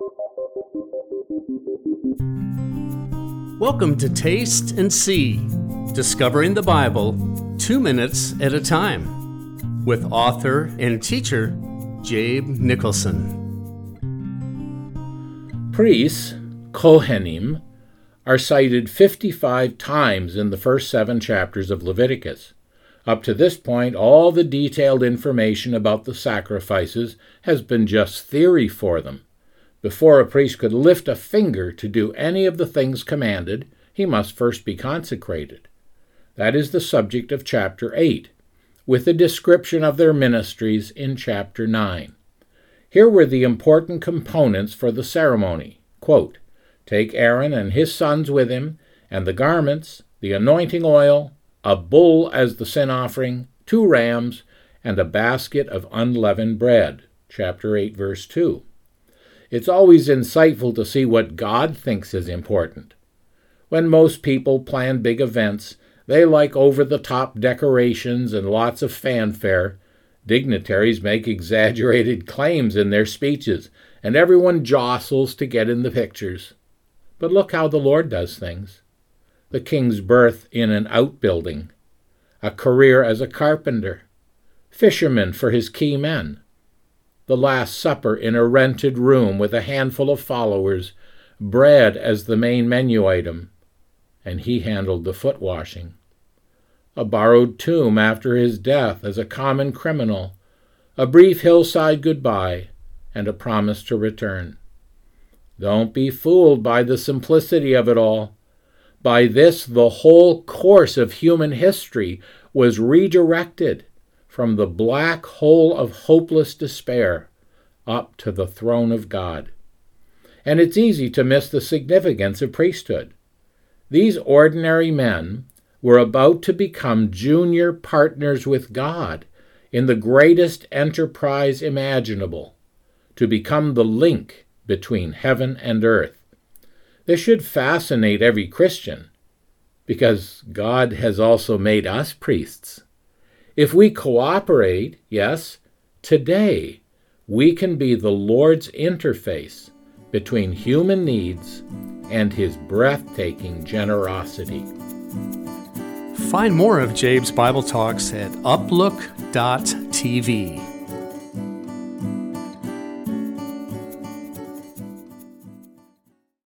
Welcome to Taste and See, Discovering the Bible 2 minutes at a time, with author and teacher Jabe Nicholson. Priests, Kohanim, are cited 55 times in the first 7 chapters of Leviticus. Up to this point, all the detailed information about the sacrifices has been just theory for them. Before a priest could lift a finger to do any of the things commanded, he must first be consecrated. That is the subject of chapter 8, with a description of their ministries in chapter 9. Here were the important components for the ceremony. Quote, "Take Aaron and his sons with him, and the garments, the anointing oil, a bull as the sin offering, 2 rams, and a basket of unleavened bread." Chapter 8, verse 2. It's always insightful to see what God thinks is important. When most people plan big events, they like over-the-top decorations and lots of fanfare. Dignitaries make exaggerated claims in their speeches, and everyone jostles to get in the pictures. But look how the Lord does things. The king's birth in an outbuilding, a career as a carpenter, fisherman for his key men, the Last Supper in a rented room with a handful of followers, bread as the main menu item, and he handled the foot washing. A borrowed tomb after his death as a common criminal, a brief hillside goodbye, and a promise to return. Don't be fooled by the simplicity of it all. By this, the whole course of human history was redirected from the black hole of hopeless despair up to the throne of God. And it's easy to miss the significance of priesthood. These ordinary men were about to become junior partners with God in the greatest enterprise imaginable, to become the link between heaven and earth. This should fascinate every Christian, because God has also made us priests. If we cooperate, yes, today we can be the Lord's interface between human needs and his breathtaking generosity. Find more of Jabe's Bible Talks at uplook.tv.